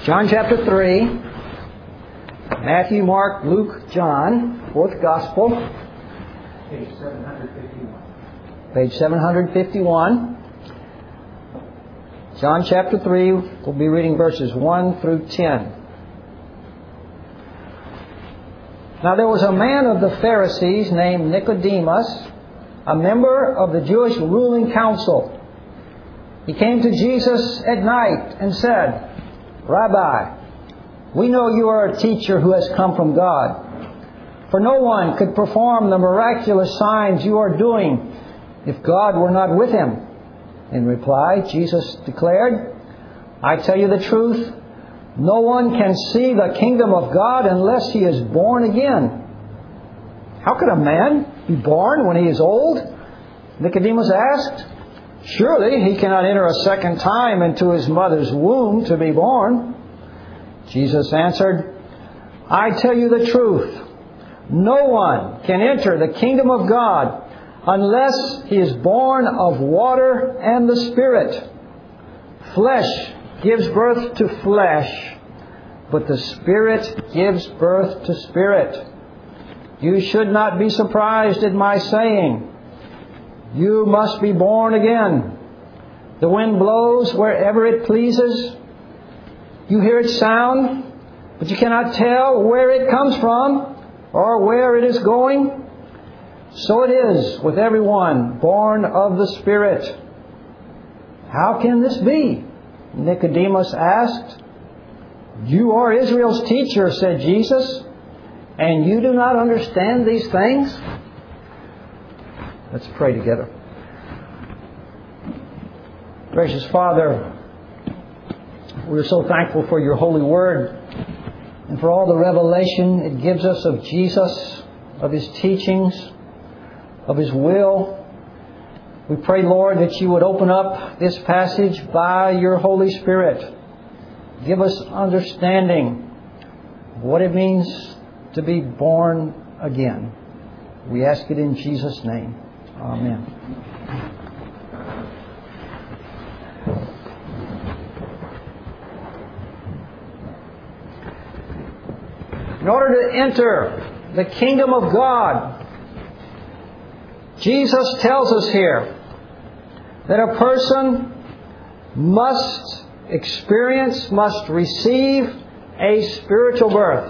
John chapter 3, Matthew, Mark, Luke, John, fourth Gospel. Page 751. Page 751. John chapter 3, we'll be reading verses 1 through 10. Now there was a man of the Pharisees named Nicodemus, a member of the Jewish ruling council. He came to Jesus at night and said, "Rabbi, we know you are a teacher who has come from God. For no one could perform the miraculous signs you are doing if God were not with him." In reply, Jesus declared, "I tell you the truth, no one can see the kingdom of God unless he is born again." "How can a man be born when he is old?" Nicodemus asked. "Surely he cannot enter a second time into his mother's womb to be born." Jesus answered, "I tell you the truth. No one can enter the kingdom of God unless he is born of water and the Spirit. Flesh gives birth to flesh, but the Spirit gives birth to spirit. You should not be surprised at my saying, 'You must be born again.' The wind blows wherever it pleases. You hear its sound, but you cannot tell where it comes from or where it is going. So it is with everyone born of the Spirit." "How can this be?" Nicodemus asked. "You are Israel's teacher," said Jesus, "and you do not understand these things?" Let's pray together. Gracious Father, we're so thankful for your holy word and for all the revelation it gives us of Jesus, of his teachings, of his will. We pray, Lord, that you would open up this passage by your Holy Spirit. Give us understanding of what it means to be born again. We ask it in Jesus' name. Amen. In order to enter the kingdom of God, Jesus tells us here that a person must receive a spiritual birth.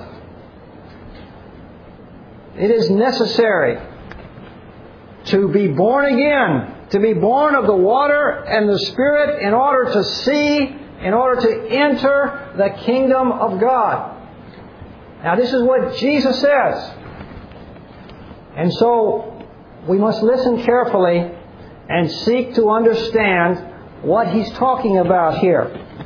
It is necessary to be born again, to be born of the water and the Spirit in order to enter the kingdom of God. Now this is what Jesus says. And so we must listen carefully and seek to understand what he's talking about here.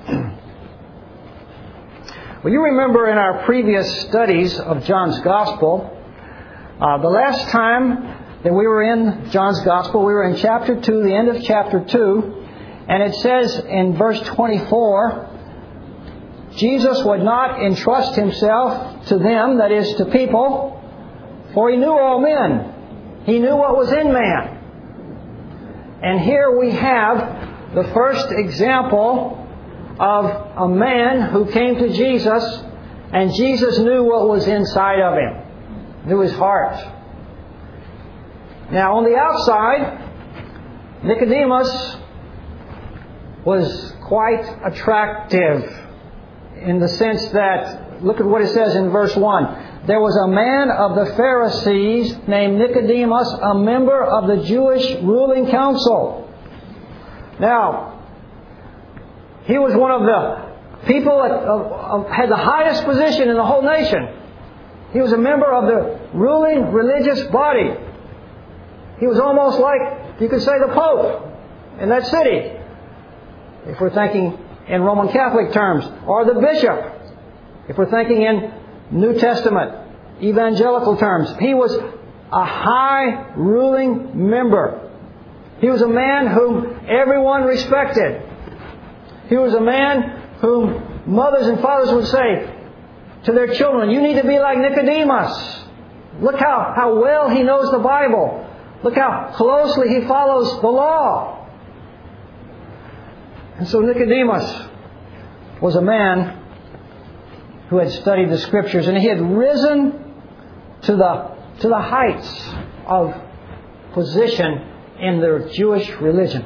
Well, you remember in our previous studies of John's Gospel, the last time that we were in John's Gospel, we were in chapter 2, the end of chapter 2, and it says in verse 24, Jesus would not entrust himself to them, that is, to people, for he knew all men. He knew what was in man. And here we have the first example of a man who came to Jesus, and Jesus knew what was inside of him, knew his heart. Now on the outside, Nicodemus was quite attractive in the sense that, look at what it says in verse 1. There was a man of the Pharisees named Nicodemus, a member of the Jewish ruling council. Now, he was one of the people that had the highest position in the whole nation. He was a member of the ruling religious body. He was almost like, you could say, the Pope in that city, if we're thinking in Roman Catholic terms, or the bishop, if we're thinking in New Testament evangelical terms. He was a high ruling member. He was a man whom everyone respected. He was a man whom mothers and fathers would say to their children, "You need to be like Nicodemus. Look how well he knows the Bible. Look how closely he follows the law." And so Nicodemus was a man who had studied the Scriptures, and he had risen to the heights of position in the Jewish religion.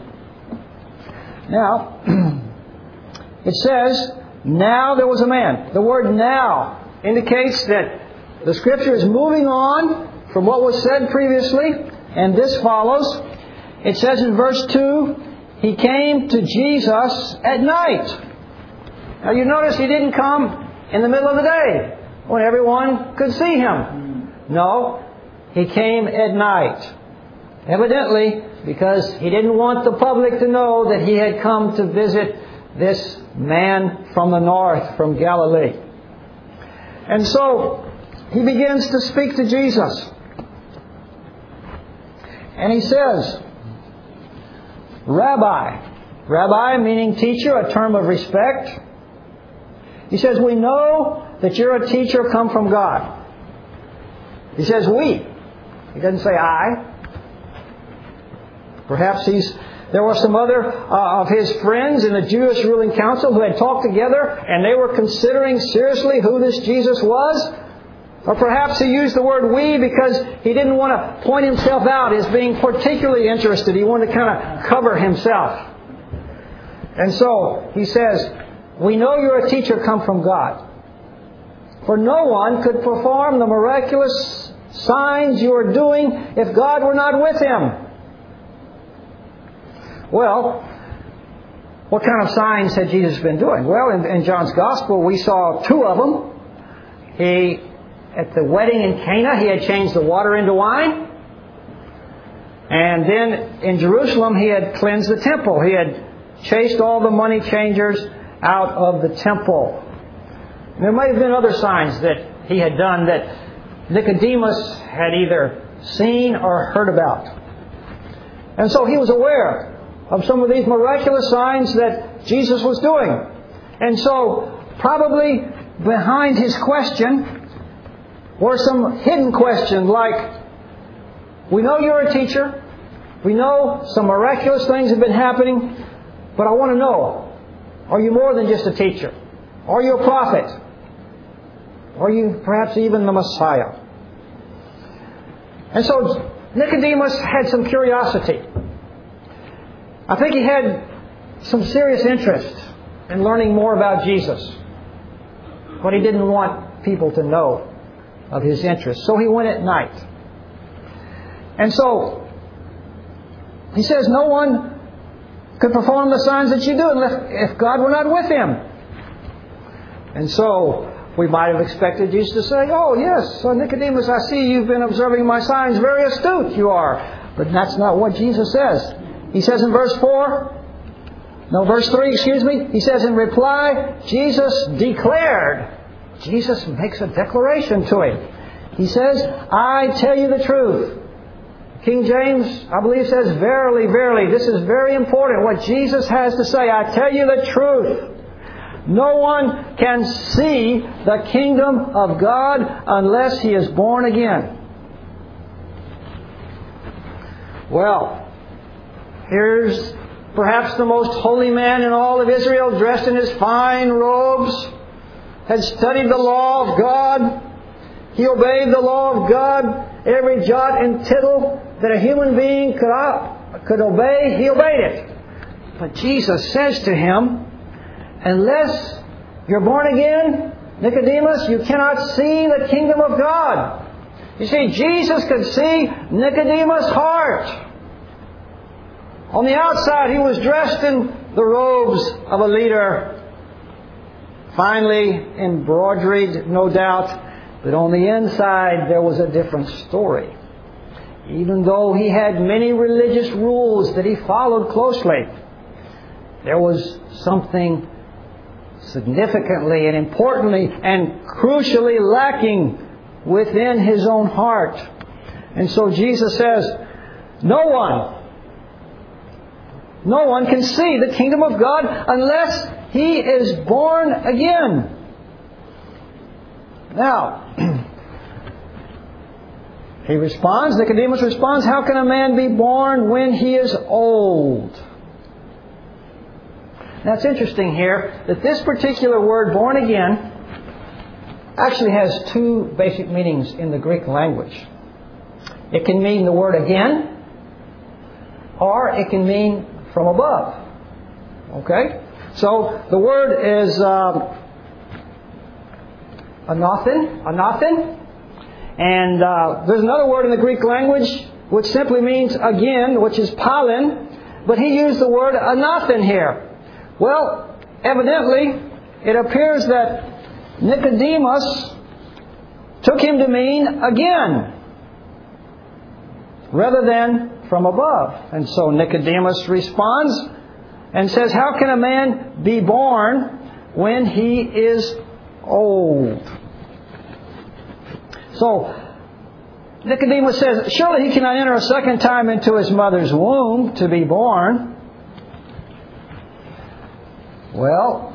Now, it says, now there was a man. The word now indicates that the Scripture is moving on from what was said previously, and this follows. It says in verse 2, he came to Jesus at night. Now you notice he didn't come in the middle of the day when everyone could see him. No, he came at night. Evidently, because he didn't want the public to know that he had come to visit this man from the north, from Galilee. And so, he begins to speak to Jesus. And he says, Rabbi. Rabbi meaning teacher, a term of respect. He says, we know that you're a teacher come from God. He says we. He doesn't say I. Perhaps there were some other of his friends in the Jewish ruling council who had talked together and they were considering seriously who this Jesus was. Or perhaps he used the word we because he didn't want to point himself out as being particularly interested. He wanted to kind of cover himself. And so he says, we know you're a teacher come from God. For no one could perform the miraculous signs you are doing if God were not with him. Well, what kind of signs had Jesus been doing? Well, in John's Gospel, we saw two of them. At the wedding in Cana, he had changed the water into wine. And then in Jerusalem, he had cleansed the temple. He had chased all the money changers out of the temple. And there may have been other signs that he had done that Nicodemus had either seen or heard about. And so he was aware of some of these miraculous signs that Jesus was doing. And so probably behind his question were some hidden questions like, we know you're a teacher. We know some miraculous things have been happening. But I want to know, are you more than just a teacher? Are you a prophet? Are you perhaps even the Messiah? And so Nicodemus had some curiosity. I think he had some serious interest in learning more about Jesus. But he didn't want people to know of his interest. So he went at night. And so he says no one could perform the signs that you do if God were not with him. And so we might have expected Jesus to say, oh yes, so Nicodemus, I see you've been observing my signs. Very astute you are. But that's not what Jesus says. He says in verse 3, he says in reply, Jesus declared. Jesus makes a declaration to him. He says, I tell you the truth. King James, I believe, says, verily, verily. This is very important. What Jesus has to say, I tell you the truth. No one can see the kingdom of God unless he is born again. Well, here's perhaps the most holy man in all of Israel, dressed in his fine robes, had studied the law of God. He obeyed the law of God. Every jot and tittle that a human being could obey, he obeyed it. But Jesus says to him, unless you're born again, Nicodemus, you cannot see the kingdom of God. You see, Jesus could see Nicodemus' heart. On the outside, he was dressed in the robes of a leader, finely embroidered, no doubt. But on the inside, there was a different story. Even though he had many religious rules that he followed closely, there was something significantly and importantly and crucially lacking within his own heart. And so Jesus says, no one can see the kingdom of God unless he is born again. Now, Nicodemus responds, how can a man be born when he is old? Now it's interesting here that this particular word, born again, actually has two basic meanings in the Greek language. It can mean the word again, or it can mean from above. Okay? So the word is anothen. And there's another word in the Greek language which simply means again, which is palin. But he used the word anothen here. Well, evidently, it appears that Nicodemus took him to mean again, rather than from above. And so Nicodemus responds and says, how can a man be born when he is old? So Nicodemus says, surely he cannot enter a second time into his mother's womb to be born. Well,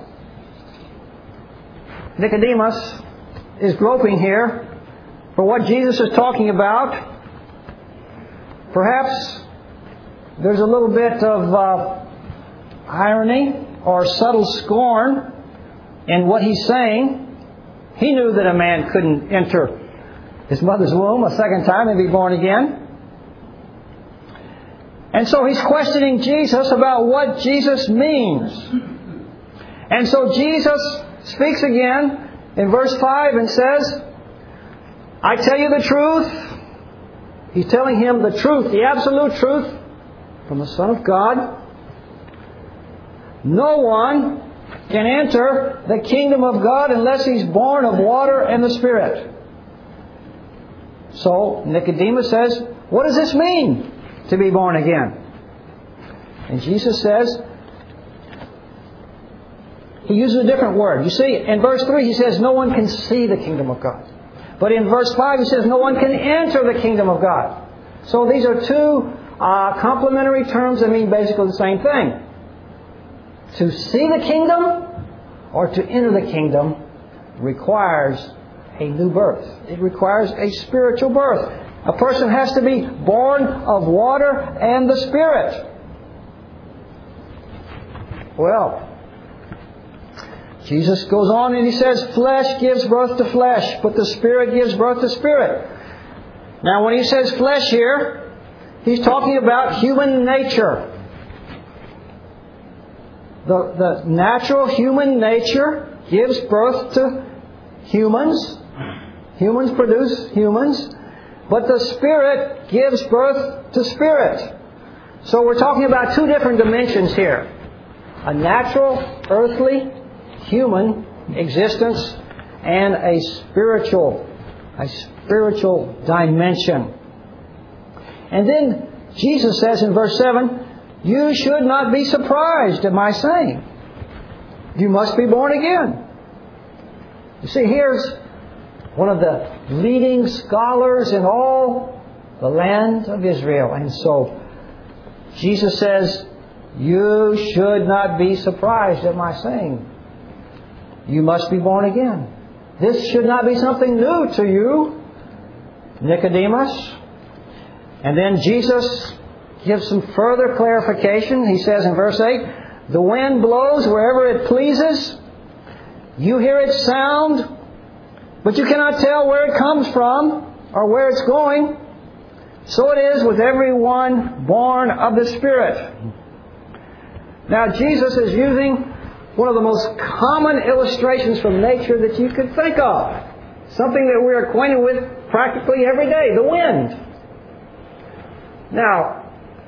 Nicodemus is groping here for what Jesus is talking about. Perhaps there's a little bit of irony or subtle scorn in what he's saying. He knew that a man couldn't enter his mother's womb a second time and be born again. And so he's questioning Jesus about what Jesus means. And so Jesus speaks again in verse 5 and says, I tell you the truth. He's telling him the truth, the absolute truth from the Son of God. No one can enter the kingdom of God unless he's born of water and the Spirit. So Nicodemus says, what does this mean to be born again? And Jesus says, he uses a different word. You see, in verse 3 he says, no one can see the kingdom of God. But in verse 5 he says, no one can enter the kingdom of God. So these are two complementary terms that mean basically the same thing. To see the kingdom or to enter the kingdom requires a new birth. It requires a spiritual birth. A person has to be born of water and the Spirit. Well, Jesus goes on and he says, flesh gives birth to flesh, but the Spirit gives birth to spirit. Now when he says flesh here, he's talking about human nature. The natural human nature gives birth to humans. Humans produce humans. But the Spirit gives birth to spirit. So we're talking about two different dimensions here. A natural, earthly, human existence and a spiritual dimension. And then Jesus says in verse 7, you should not be surprised at my saying, you must be born again. You see, here's one of the leading scholars in all the land of Israel. And so Jesus says, you should not be surprised at my saying, you must be born again. This should not be something new to you, Nicodemus. And then Jesus gives some further clarification. He says in verse 8, the wind blows wherever it pleases. You hear its sound, but you cannot tell where it comes from or where it's going. So it is with everyone born of the Spirit. Now Jesus is using one of the most common illustrations from nature that you could think of. Something that we're acquainted with practically every day, the wind. Now,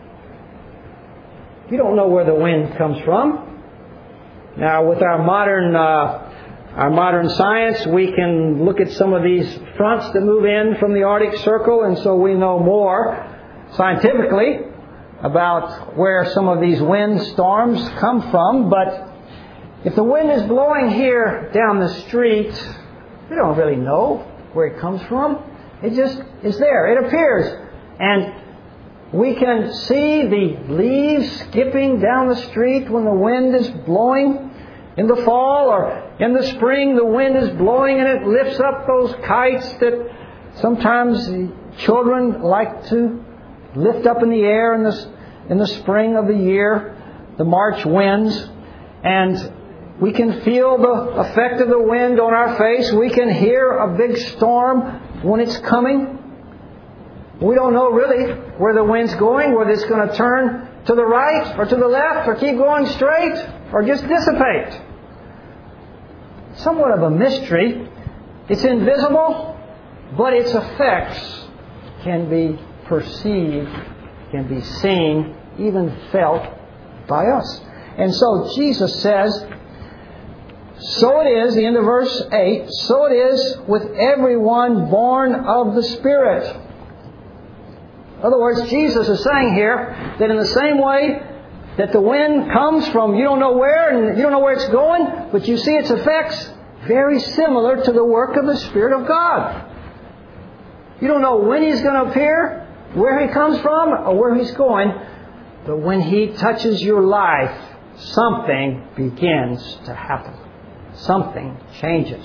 you don't know where the wind comes from. Now, with our modern science, we can look at some of these fronts that move in from the Arctic Circle, and so we know more scientifically about where some of these wind storms come from. But if the wind is blowing here down the street, we don't really know where it comes from. It just is there. It appears. And we can see the leaves skipping down the street when the wind is blowing in the fall, or in the spring the wind is blowing and it lifts up those kites that sometimes children like to lift up in the air in the spring of the year, the March winds. And We can feel the effect of the wind on our face. We can hear a big storm when it's coming. We don't know really where the wind's going, whether it's going to turn to the right or to the left or keep going straight or just dissipate. Somewhat of a mystery. It's invisible, but its effects can be perceived, can be seen, even felt by us. And so Jesus says, so it is, the end of verse 8, so it is with everyone born of the Spirit. In other words, Jesus is saying here that in the same way that the wind comes from you don't know where and you don't know where it's going, but you see its effects, very similar to the work of the Spirit of God. You don't know when He's going to appear, where He comes from, or where He's going, but when He touches your life, something begins to happen. Something changes.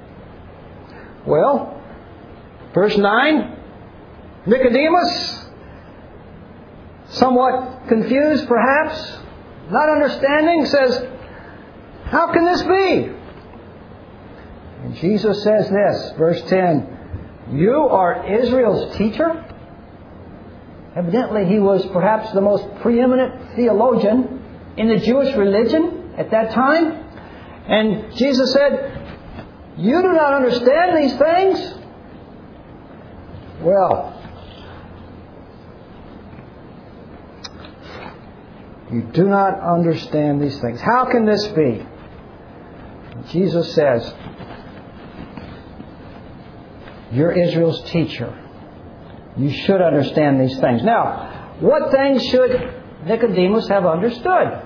Well, verse 9, Nicodemus, somewhat confused perhaps, not understanding, says, how can this be? And Jesus says this, verse 10, you are Israel's teacher? Evidently he was perhaps the most preeminent theologian in the Jewish religion at that time. And Jesus said, you do not understand these things? Well, you do not understand these things. How can this be? Jesus says, you're Israel's teacher. You should understand these things. Now, what things should Nicodemus have understood?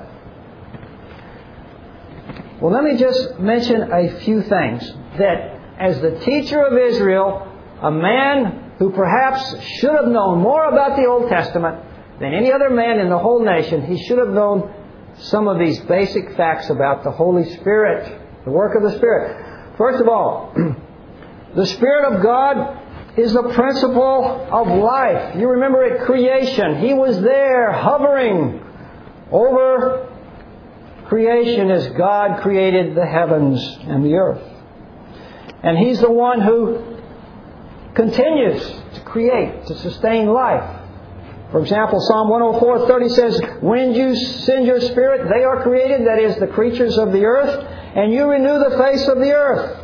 Well, let me just mention a few things. That as the teacher of Israel, a man who perhaps should have known more about the Old Testament than any other man in the whole nation, he should have known some of these basic facts about the Holy Spirit, the work of the Spirit. First of all, the Spirit of God is the principle of life. You remember at creation, He was there hovering over creation as God created the heavens and the earth. And He's the one who continues to create, to sustain life. For example, Psalm 104:30 says, when you send your Spirit, they are created, that is, the creatures of the earth, and you renew the face of the earth.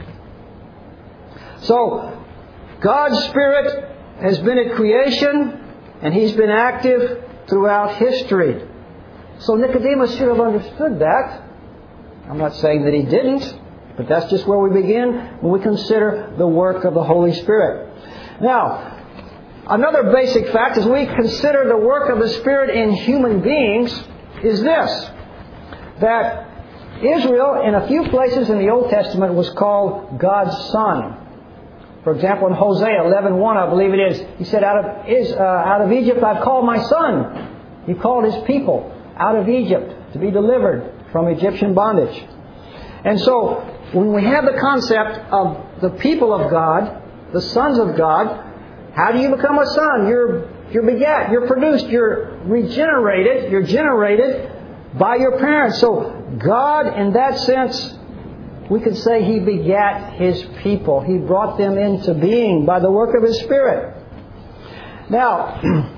So, God's Spirit has been at creation, and He's been active throughout history. So Nicodemus should have understood that. I'm not saying that he didn't, but that's just where we begin when we consider the work of the Holy Spirit. Now, another basic fact as we consider the work of the Spirit in human beings is this, that Israel, in a few places in the Old Testament, was called God's son. For example, in Hosea 11:1, I believe it is, he said, out of Egypt I've called my son. He called His people out of Egypt to be delivered from Egyptian bondage. And so, when we have the concept of the people of God, the sons of God, how do you become a son? You're begat, you're produced, you're regenerated, you're generated by your parents. So, God, in that sense, we could say He begat His people. He brought them into being by the work of His Spirit. Now,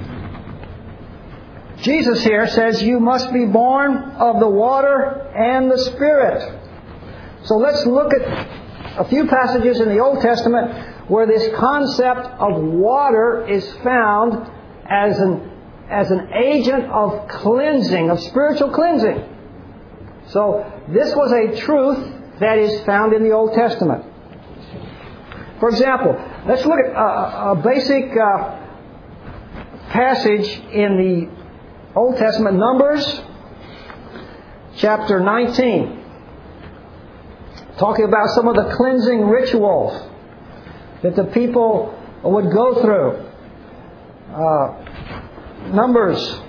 Jesus here says you must be born of the water and the Spirit. So let's look at a few passages in the Old Testament where this concept of water is found as an agent of cleansing, of spiritual cleansing. So this was a truth that is found in the Old Testament. For example, let's look at a basic passage in the Old Testament, Numbers chapter 19. Talking about some of the cleansing rituals that the people would go through. Numbers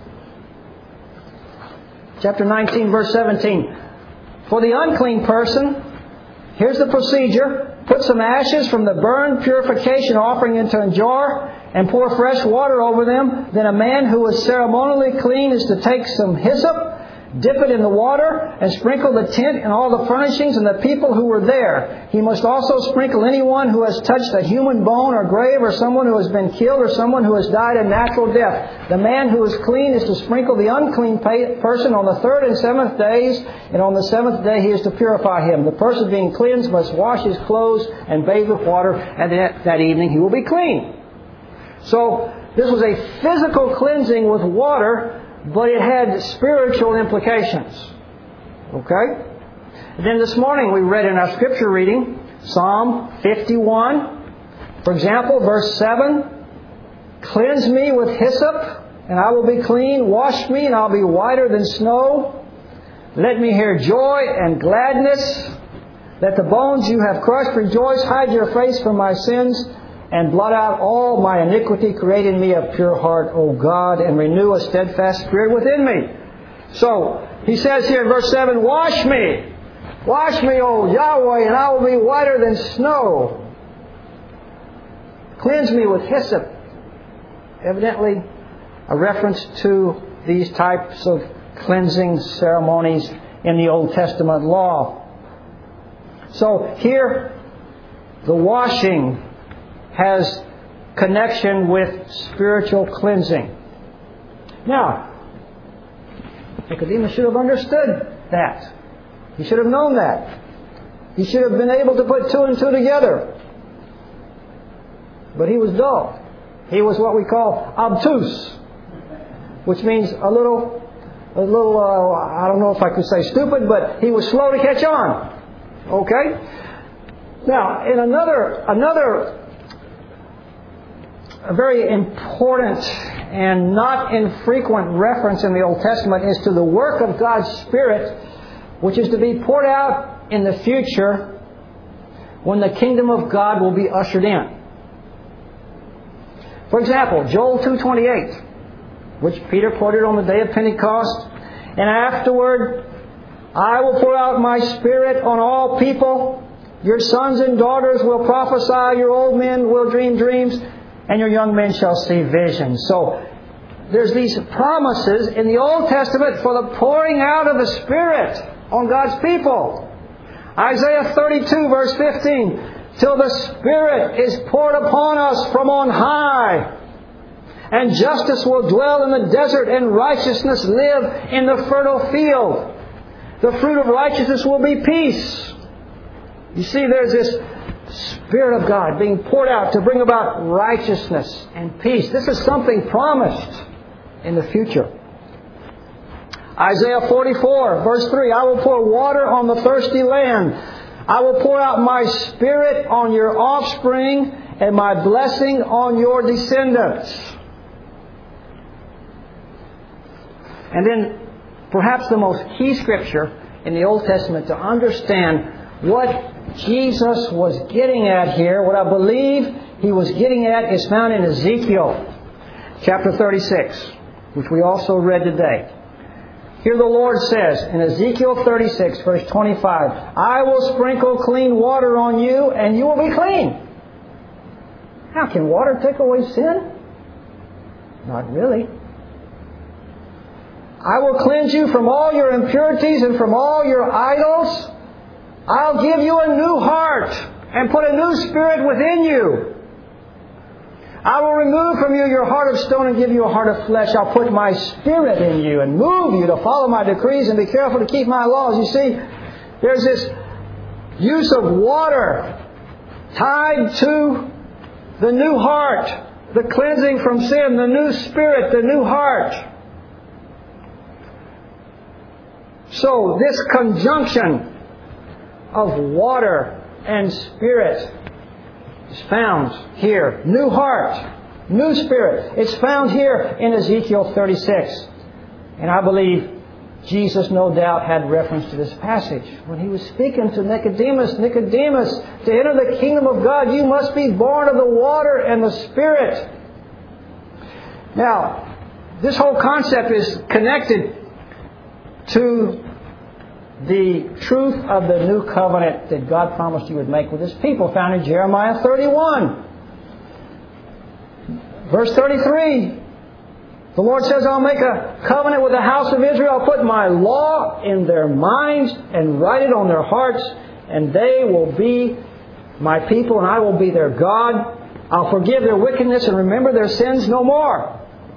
chapter 19, verse 17. For the unclean person, here's the procedure. Put some ashes from the burnt purification offering into a jar and pour fresh water over them. Then a man who is ceremonially clean is to take some hyssop dip it in the water, and sprinkle the tent and all the furnishings and the people who were there. He must also sprinkle anyone who has touched a human bone or grave, or someone who has been killed, or someone who has died a natural death. The man who is clean is to sprinkle the unclean person on the third and seventh days, and on the seventh day he is to purify him. The person being cleansed must wash his clothes and bathe with water, and that evening he will be clean. So this was a physical cleansing with water, but it had spiritual implications. Okay? And then this morning we read in our scripture reading, Psalm 51. For example, verse 7. Cleanse me with hyssop, and I will be clean. Wash me, and I'll be whiter than snow. Let me hear joy and gladness. Let the bones you have crushed rejoice. Hide your face from my sins, and blot out all my iniquity. Create in me a pure heart, O God, and renew a steadfast spirit within me. So, he says here in verse 7, Wash me! Wash me, O Yahweh, and I will be whiter than snow. Cleanse me with hyssop. Evidently, a reference to these types of cleansing ceremonies in the Old Testament law. So, here, the washing has connection with spiritual cleansing. Now, Nicodemus should have understood that. He should have known that. He should have been able to put two and two together. But he was dull. He was what we call obtuse, which means a little, I don't know if I could say stupid, but he was slow to catch on. Okay? Now, in another a very important and not infrequent reference in the Old Testament is to the work of God's Spirit, which is to be poured out in the future when the kingdom of God will be ushered in. For example, Joel 2:28, which Peter quoted on the day of Pentecost, and afterward I will pour out my Spirit on all people. Your sons and daughters will prophesy, your old men will dream dreams, and your young men shall see visions. So, there's these promises in the Old Testament for the pouring out of the Spirit on God's people. Isaiah 32 verse 15, till the Spirit is poured upon us from on high, and justice will dwell in the desert, and righteousness live in the fertile field. The fruit of righteousness will be peace. You see, there's this Spirit of God being poured out to bring about righteousness and peace. This is something promised in the future. Isaiah 44, verse 3, I will pour water on the thirsty land. I will pour out my Spirit on your offspring and my blessing on your descendants. And then, perhaps the most key scripture in the Old Testament to understand what Jesus was getting at here, what I believe He was getting at, is found in Ezekiel chapter 36, which we also read today. Here the Lord says in Ezekiel 36, verse 25, I will sprinkle clean water on you, and you will be clean. How can water take away sin? Not really. I will cleanse you from all your impurities and from all your idols. I'll give you a new heart and put a new spirit within you. I will remove from you your heart of stone and give you a heart of flesh. I'll put my Spirit in you and move you to follow my decrees and be careful to keep my laws. You see, there's this use of water tied to the new heart, the cleansing from sin, the new spirit, the new heart. So this conjunction of water and spirit is found here. New heart, new spirit. It's found here in Ezekiel 36. And I believe Jesus no doubt had reference to this passage. When He was speaking to Nicodemus, Nicodemus, to enter the kingdom of God, you must be born of the water and the Spirit. Now, this whole concept is connected to the truth of the new covenant that God promised He would make with His people, found in Jeremiah 31. Verse 33. The Lord says, I'll make a covenant with the house of Israel. I'll put my law in their minds and write it on their hearts. And they will be my people and I will be their God. I'll forgive their wickedness and remember their sins no more.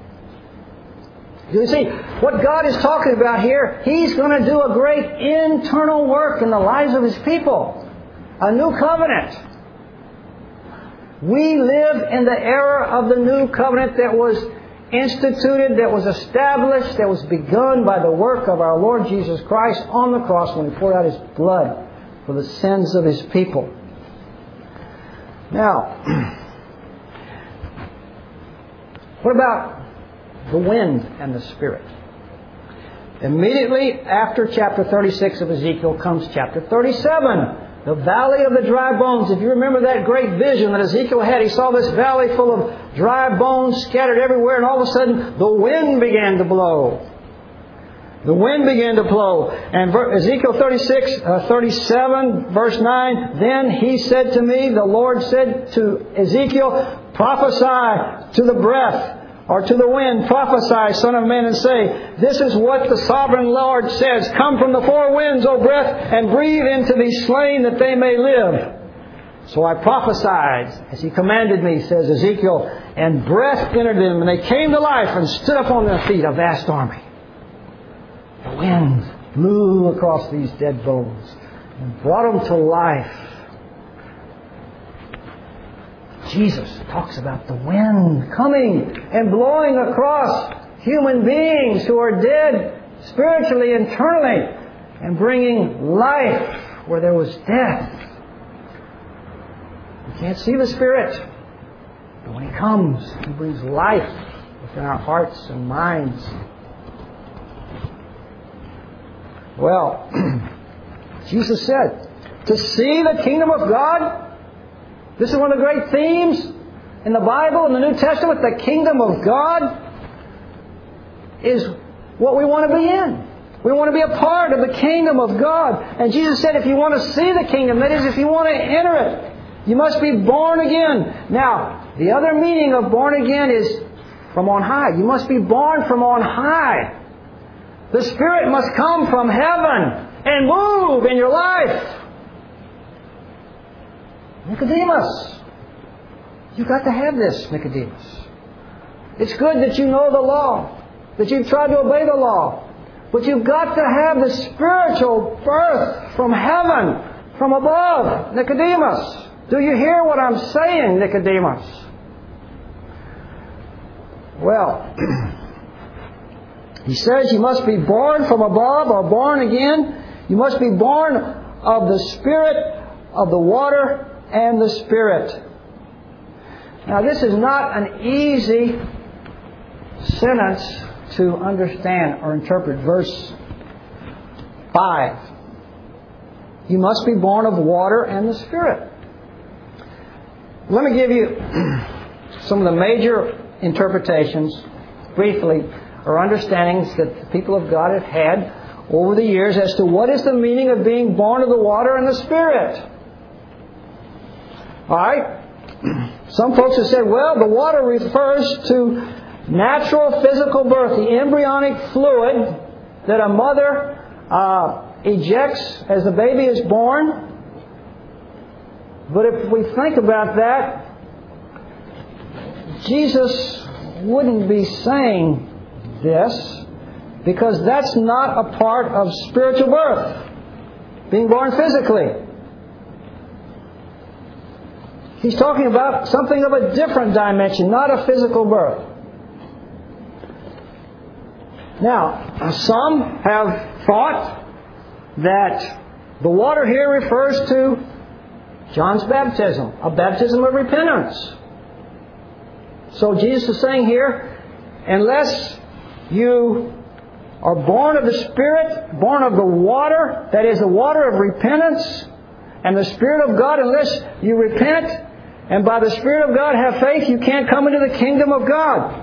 You see, what God is talking about here, He's going to do a great internal work in the lives of His people. A new covenant. We live in the era of the new covenant that was instituted, that was established, that was begun by the work of our Lord Jesus Christ on the cross when He poured out His blood for the sins of His people. Now, what about the wind and the Spirit? Immediately after chapter 36 of Ezekiel comes chapter 37. The valley of the dry bones. If you remember that great vision that Ezekiel had, he saw this valley full of dry bones scattered everywhere, and all of a sudden the wind began to blow. The wind began to blow. And Ezekiel 37, verse 9, then he said to me, the Lord said to Ezekiel, prophesy to the breath, or to the wind, prophesy, son of man, and say, this is what the sovereign Lord says. Come from the four winds, O breath, and breathe into these slain that they may live. So I prophesied, as He commanded me, says Ezekiel, and breath entered them, and they came to life and stood up on their feet, a vast army. The wind blew across these dead bones and brought them to life. Jesus talks about the wind coming and blowing across human beings who are dead spiritually, internally, and bringing life where there was death. We can't see the Spirit, but when He comes, He brings life within our hearts and minds. Well, Jesus said, to see the kingdom of God. This is one of the great themes in the Bible, in the New Testament. The kingdom of God is what we want to be in. We want to be a part of the kingdom of God. And Jesus said if you want to see the kingdom, that is, if you want to enter it, you must be born again. Now, the other meaning of born again is from on high. You must be born from on high. The Spirit must come from heaven and move in your life. Nicodemus, you've got to have this, Nicodemus. It's good that you know the law, that you've tried to obey the law, but you've got to have the spiritual birth from heaven, from above, Nicodemus. Do you hear what I'm saying, Nicodemus? Well, he says you must be born from above or born again. You must be born of the Spirit, of the water, and the Spirit. Now, this is not an easy sentence to understand or interpret. Verse 5. You must be born of water and the Spirit. Let me give you some of the major interpretations, briefly, or understandings that the people of God have had over the years as to what is the meaning of being born of the water and the Spirit. All right? Some folks have said, well, the water refers to natural physical birth, the embryonic fluid that a mother ejects as the baby is born. But if we think about that, Jesus wouldn't be saying this, because that's not a part of spiritual birth, being born physically. He's talking about something of a different dimension, not a physical birth. Now, some have thought that the water here refers to John's baptism, a baptism of repentance. So Jesus is saying here, unless you are born of the Spirit, born of the water, that is the water of repentance, and the Spirit of God, unless you repent and by the Spirit of God have faith, you can't come into the kingdom of God.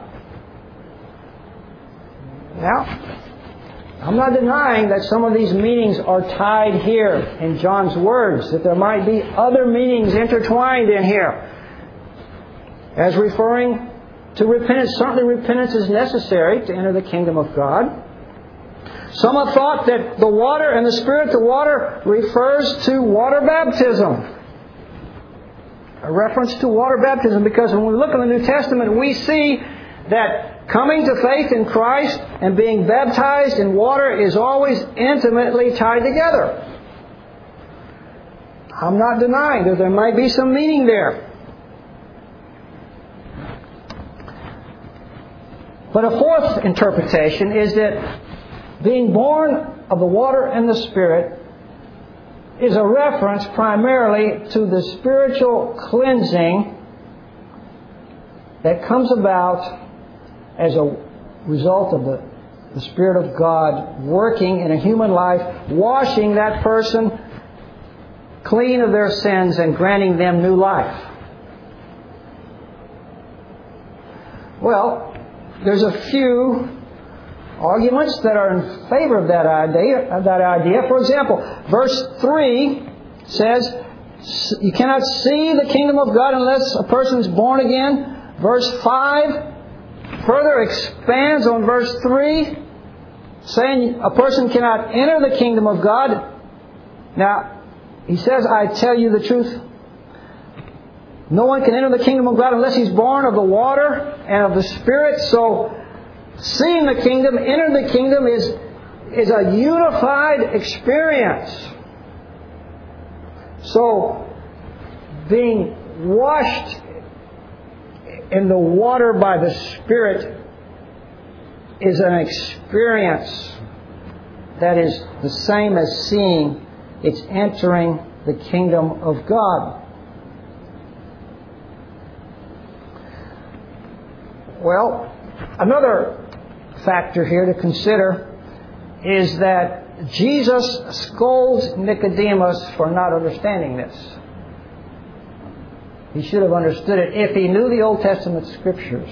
Now, I'm not denying that some of these meanings are tied here in John's words, that there might be other meanings intertwined in here, as referring to repentance. Certainly repentance is necessary to enter the kingdom of God. Some have thought that the water and the Spirit, the water refers to water baptism. A reference to water baptism, because when we look in the New Testament, we see that coming to faith in Christ and being baptized in water is always intimately tied together. I'm not denying that there might be some meaning there. But a fourth interpretation is that being born of the water and the Spirit is a reference primarily to the spiritual cleansing that comes about as a result of the Spirit of God working in a human life, washing that person clean of their sins and granting them new life. Well, there's a few arguments that are in favor of that idea. For example, verse 3 says, you cannot see the kingdom of God unless a person is born again. Verse 5 further expands on verse 3, saying a person cannot enter the kingdom of God. Now, he says, I tell you the truth. No one can enter the kingdom of God unless he's born of the water and of the Spirit. So, seeing the kingdom, entering the kingdom is a unified experience. So, being washed in the water by the Spirit is an experience that is the same as seeing. It's entering the kingdom of God. Well, another factor here to consider is that Jesus scolds Nicodemus for not understanding this. He should have understood it if he knew the Old Testament Scriptures.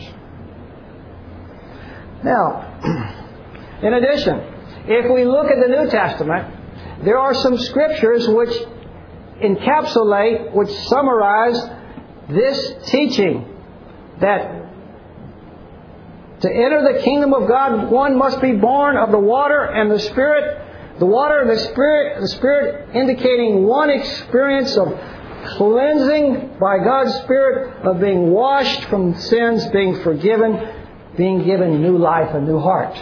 Now, in addition, if we look at the New Testament, there are some Scriptures which encapsulate, which summarize this teaching that to enter the kingdom of God, one must be born of the water and the Spirit. The water and the Spirit indicating one experience of cleansing by God's Spirit, of being washed from sins, being forgiven, being given new life, a new heart.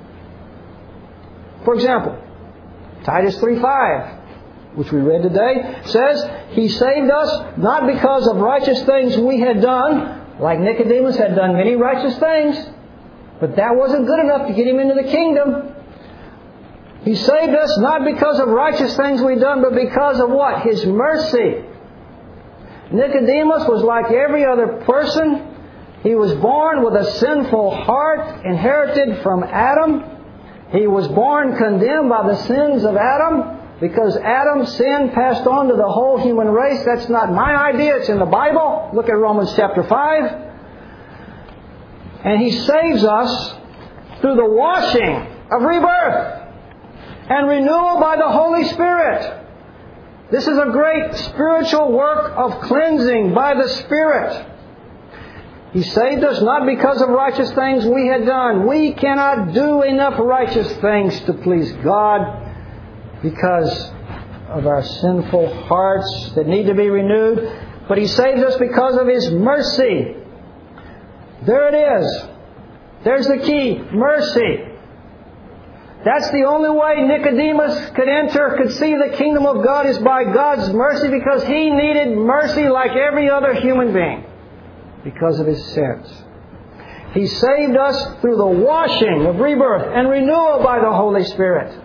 For example, Titus 3:5, which we read today, says, He saved us not because of righteous things we had done, like Nicodemus had done many righteous things, but that wasn't good enough to get him into the kingdom. He saved us not because of righteous things we'd done, but because of what? His mercy. Nicodemus was like every other person. He was born with a sinful heart inherited from Adam. He was born condemned by the sins of Adam, because Adam's sin passed on to the whole human race. That's not my idea. It's in the Bible. Look at Romans chapter 5. And He saves us through the washing of rebirth and renewal by the Holy Spirit. This is a great spiritual work of cleansing by the Spirit. He saved us not because of righteous things we had done. We cannot do enough righteous things to please God because of our sinful hearts that need to be renewed. But He saves us because of His mercy. There it is. There's the key. Mercy. That's the only way Nicodemus could see the kingdom of God, is by God's mercy, because he needed mercy like every other human being because of his sins. He saved us through the washing of rebirth and renewal by the Holy Spirit.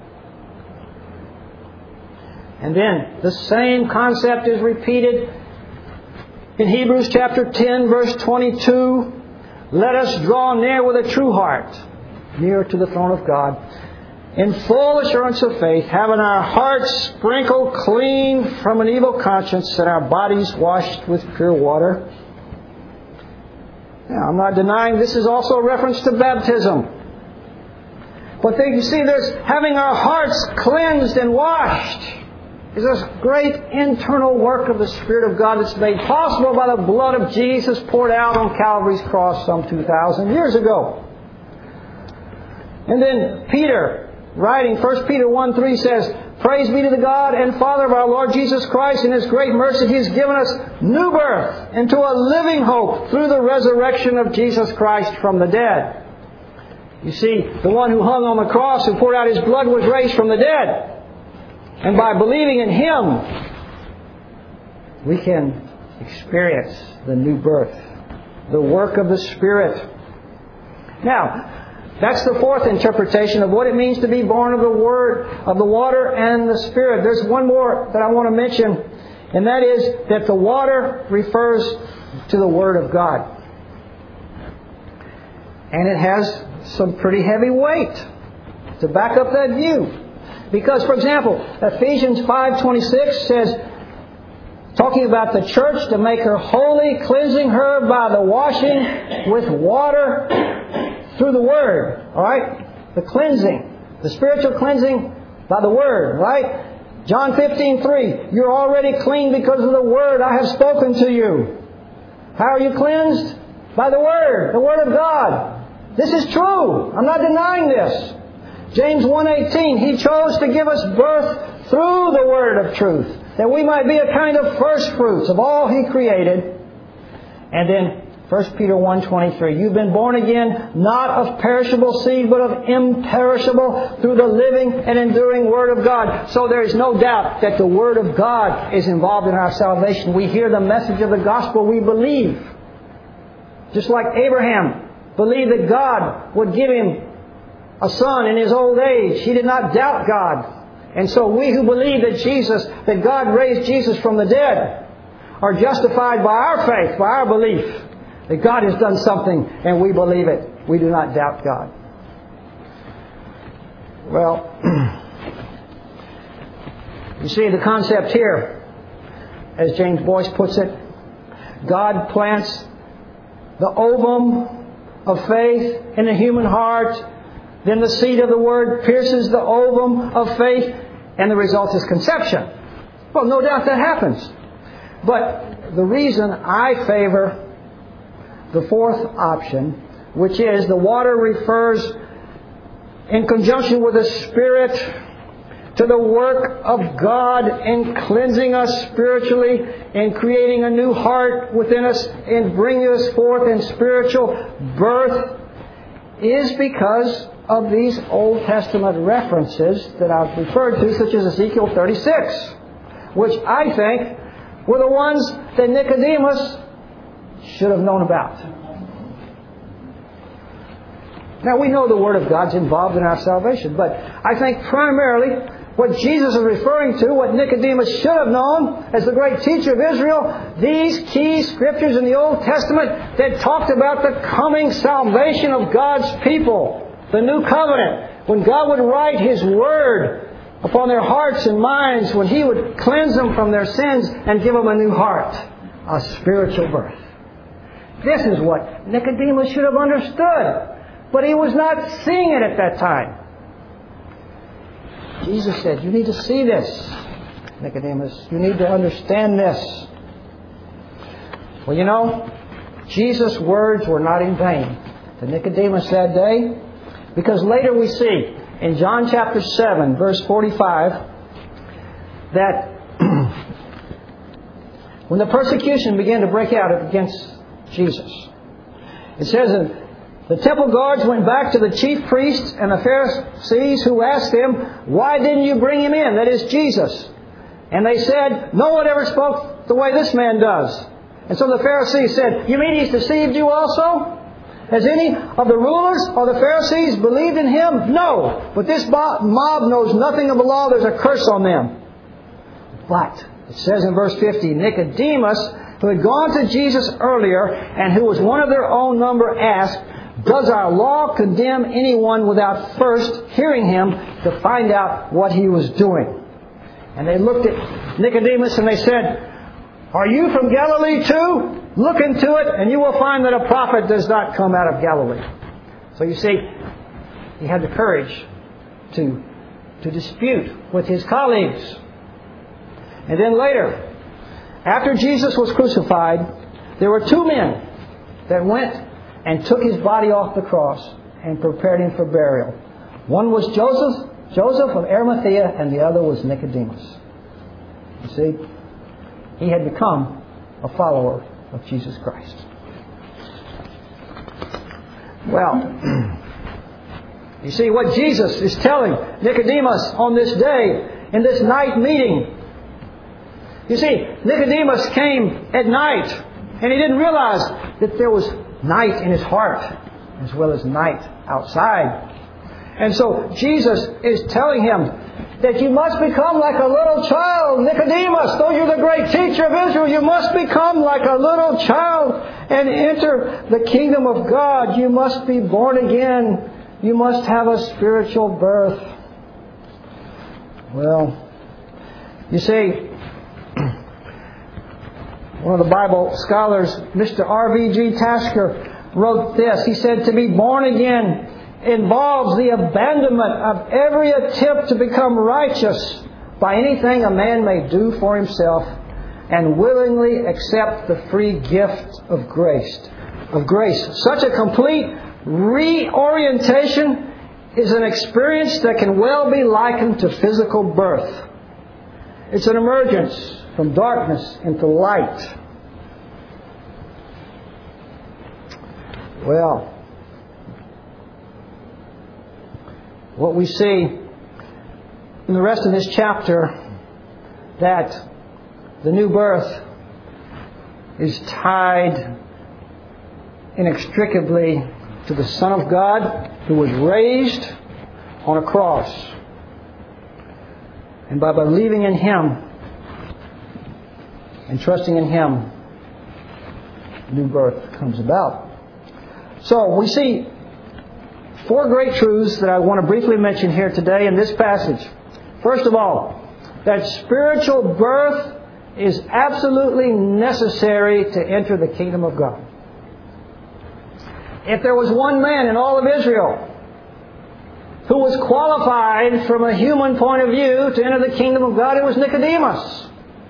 And then the same concept is repeated in Hebrews chapter 10, verse 22. Let us draw near with a true heart, near to the throne of God, in full assurance of faith, having our hearts sprinkled clean from an evil conscience and our bodies washed with pure water. Now, I'm not denying this is also a reference to baptism. But you see, there's having our hearts cleansed and washed. is this great internal work of the Spirit of God that's made possible by the blood of Jesus poured out on Calvary's cross some 2,000 years ago. And then Peter, writing 1 Peter 1:3 says, "Praise be to the God and Father of our Lord Jesus Christ. In His great mercy He has given us new birth into a living hope through the resurrection of Jesus Christ from the dead." You see, the one who hung on the cross, who poured out His blood, was raised from the dead. And by believing in Him, we can experience the new birth, the work of the Spirit. Now, that's the fourth interpretation of what it means to be born of the Word, of the water and the Spirit. There's one more that I want to mention, and that is that the water refers to the Word of God. And it has some pretty heavy weight to back up that view. Because, for example, Ephesians 5:26 says, talking about the church, to make her holy, cleansing her by the washing with water through the Word. Alright? The cleansing. The spiritual cleansing by the Word. Right? John 15:3. You're already clean because of the Word I have spoken to you. How are you cleansed? By the Word. The Word of God. This is true. I'm not denying this. James 1:18. He chose to give us birth through the Word of truth, that we might be a kind of first fruits of all He created. And then 1 Peter 1:23, you've been born again, not of perishable seed, but of imperishable, through the living and enduring Word of God. So there is no doubt that the Word of God is involved in our salvation. We hear the message of the gospel, we believe. Just like Abraham believed that God would give him a son in his old age. He did not doubt God. And so we who believe that God raised Jesus from the dead, are justified by our faith, by our belief that God has done something and we believe it. We do not doubt God. Well, you see the concept here, as James Boyce puts it, God plants the ovum of faith in the human heart, then the seed of the Word pierces the ovum of faith, and the result is conception. Well, no doubt that happens. But the reason I favor the fourth option, which is the water refers in conjunction with the Spirit to the work of God in cleansing us spiritually, in creating a new heart within us, in bringing us forth in spiritual birth, is because of these Old Testament references that I've referred to, such as Ezekiel 36, which I think were the ones that Nicodemus should have known about. Now, we know the Word of God's involved in our salvation, but I think primarily what Jesus is referring to, what Nicodemus should have known as the great teacher of Israel, these key scriptures in the Old Testament that talked about the coming salvation of God's people, the new covenant, when God would write His Word upon their hearts and minds, when He would cleanse them from their sins and give them a new heart, a spiritual birth. This is what Nicodemus should have understood, but he was not seeing it at that time. Jesus said, you need to see this, Nicodemus. You need to understand this. Well, you know, Jesus' words were not in vain to Nicodemus that day, because later we see in John chapter 7, verse 45, that when the persecution began to break out against Jesus, it says, the temple guards went back to the chief priests and the Pharisees, who asked them, why didn't you bring him in? That is Jesus. And they said, no one ever spoke the way this man does. And so the Pharisees said, you mean he's deceived you also? Has any of the rulers or the Pharisees believed in him? No. But this mob knows nothing of the law. There's a curse on them. But it says in verse 50, Nicodemus, who had gone to Jesus earlier and who was one of their own number, asked, does our law condemn anyone without first hearing him to find out what he was doing? And they looked at Nicodemus and they said, are you from Galilee too? Look into it and you will find that a prophet does not come out of Galilee. So you see, he had the courage to dispute with his colleagues. And then later, after Jesus was crucified, there were two men that went and took His body off the cross and prepared Him for burial. One was Joseph of Arimathea, and the other was Nicodemus. You see, he had become a follower of Jesus Christ. Well, you see what Jesus is telling Nicodemus on this day in this night meeting. You see, Nicodemus came at night, and he didn't realize that there was night in his heart as well as night outside. And so Jesus is telling him that you must become like a little child. Nicodemus, though you're the great teacher of Israel, you must become like a little child and enter the kingdom of God. You must be born again. You must have a spiritual birth. Well, you see, one of the Bible scholars, Mr. R.V.G. Tasker, wrote this. He said, to be born again involves the abandonment of every attempt to become righteous by anything a man may do for himself, and willingly accept the free gift of grace. Such a complete reorientation is an experience that can well be likened to physical birth. It's an emergence from darkness into light. Well, what we see in the rest of this chapter, that the new birth is tied inextricably to the Son of God who was raised on a cross. And by believing in Him and trusting in Him, new birth comes about. So we see four great truths that I want to briefly mention here today in this passage. First of all, that spiritual birth is absolutely necessary to enter the kingdom of God. If there was one man in all of Israel who was qualified from a human point of view to enter the kingdom of God, it was Nicodemus.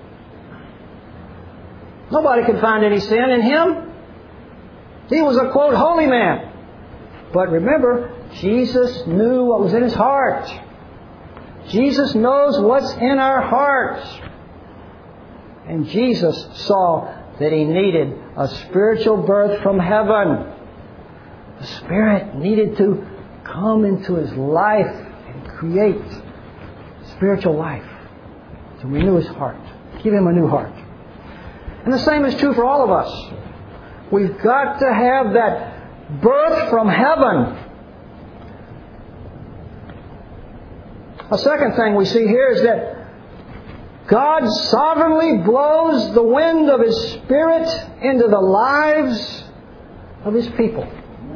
Nobody could find any sin in him. He was a, quote, holy man. But remember, Jesus knew what was in his heart. Jesus knows what's in our hearts. And Jesus saw that he needed a spiritual birth from heaven. The Spirit needed to come into his life and create spiritual life, to renew his heart, give him a new heart. And the same is true for all of us. We've got to have that birth from heaven. A second thing we see here is that God sovereignly blows the wind of His Spirit into the lives of His people.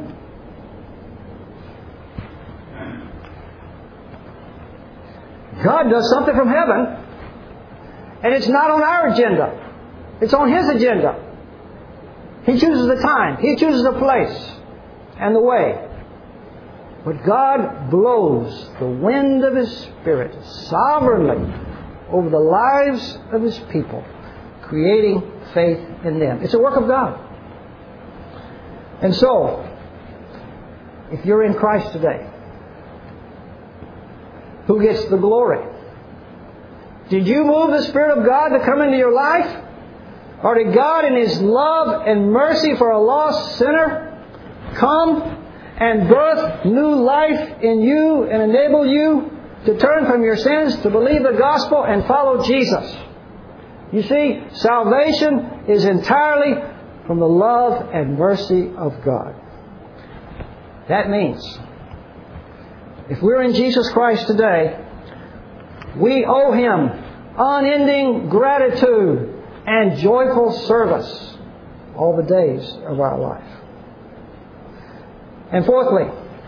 God does something from heaven, and it's not on our agenda. It's on His agenda. He chooses the time. He chooses the place and the way. But God blows the wind of His Spirit sovereignly over the lives of His people, creating faith in them. It's a work of God. And so, if you're in Christ today, who gets the glory? Did you move the Spirit of God to come into your life? Or did God in His love and mercy for a lost sinner come and birth new life in you and enable you to turn from your sins, to believe the gospel and follow Jesus? You see, salvation is entirely from the love and mercy of God. That means, if we're in Jesus Christ today, we owe Him unending gratitude and joyful service all the days of our life. And fourthly,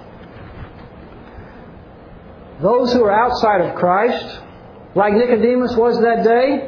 those who are outside of Christ, like Nicodemus was that day,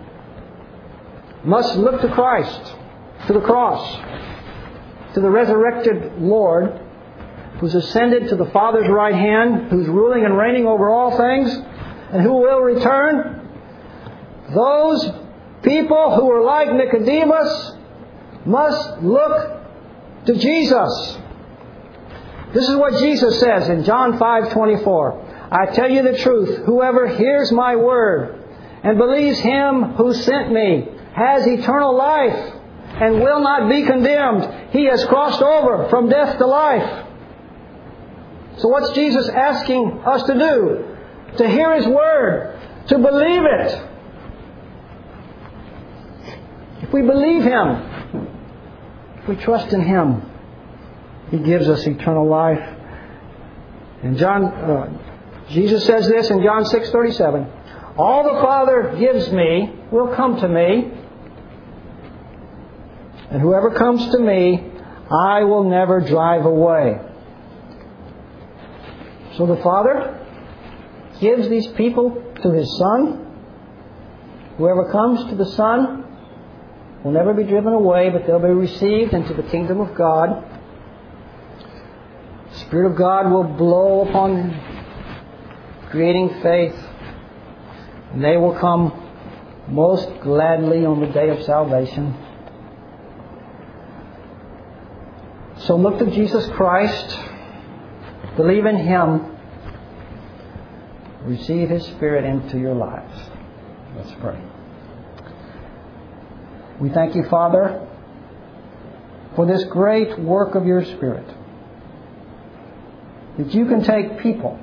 must look to Christ, to the cross, to the resurrected Lord, who's ascended to the Father's right hand, who's ruling and reigning over all things, and who will return. Those people who are like Nicodemus must look to Jesus. This is what Jesus says in John 5:24. I tell you the truth, whoever hears my word and believes Him who sent me has eternal life and will not be condemned. He has crossed over from death to life. So what's Jesus asking us to do? To hear His word, to believe it. If we believe Him, if we trust in Him, He gives us eternal life. And Jesus says this in John 6:37. All the Father gives me will come to me, and whoever comes to me, I will never drive away. So the Father gives these people to His Son. Whoever comes to the Son will never be driven away, but they'll be received into the kingdom of God. The Spirit of God will blow upon them, creating faith. And they will come most gladly on the day of salvation. So look to Jesus Christ. Believe in Him. Receive His Spirit into your lives. Let's pray. We thank You, Father, for this great work of Your Spirit. That You can take people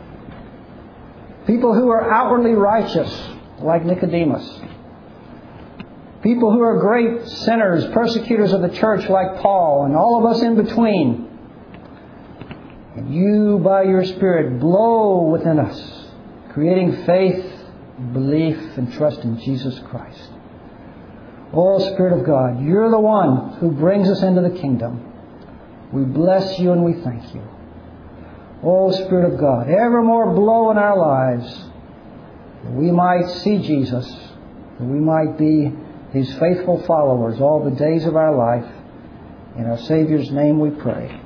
who are outwardly righteous, like Nicodemus. People who are great sinners, persecutors of the church, like Paul, and all of us in between. And You, by Your Spirit, blow within us, creating faith, belief, and trust in Jesus Christ. Oh, Spirit of God, You're the one who brings us into the kingdom. We bless You and we thank You. Oh, Spirit of God, evermore blow in our lives that we might see Jesus, that we might be His faithful followers all the days of our life. In our Savior's name we pray.